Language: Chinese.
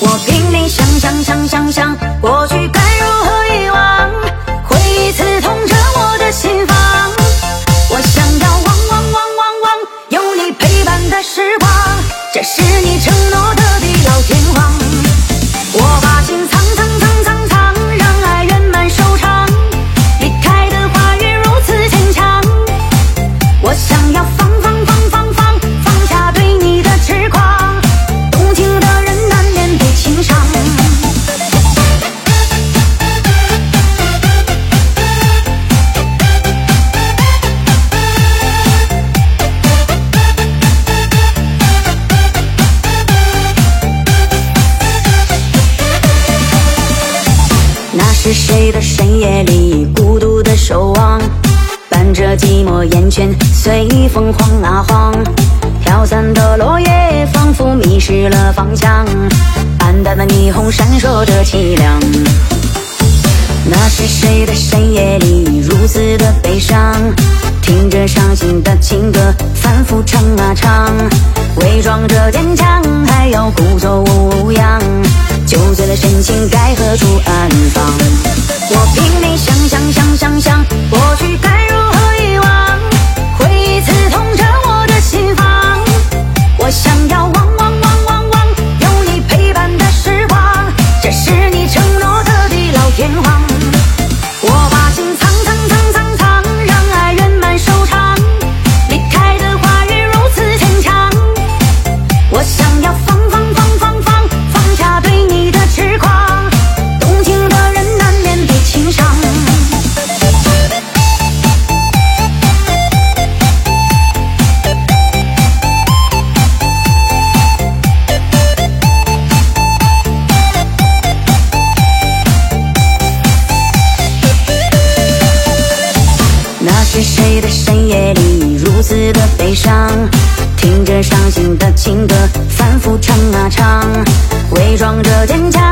我拼命想，过去该如何遗忘？回忆刺痛着我的心房。我想要忘，有你陪伴的时光，这是你承诺的地老天荒。我把心藏，让爱圆满收场。离开的话语如此牵强，我想要放下对你的痴狂。动情的人难免被情伤。那是谁的深夜里孤独的守望，伴着寂寞眼圈随风晃啊晃，飘散的落叶仿佛迷失了方向，暗淡的霓虹闪烁着凄凉。那是谁的深夜里如此的悲伤，听着伤心的情歌反复唱啊唱，伪装着坚强还要故作无恙，酒醉了深情该何处安放？我拼命想，过去该如何遗忘？回忆刺痛着我的心房。我想要忘，有你陪伴的时光，这是你承诺的地老天荒。我把心藏，让爱圆满收场。离开的话语如此牵强，我想要放下对你的痴狂。动情的人难免被情伤。那是谁的深夜里如此的悲伤，听着伤心的情歌反复唱啊唱，伪装着坚强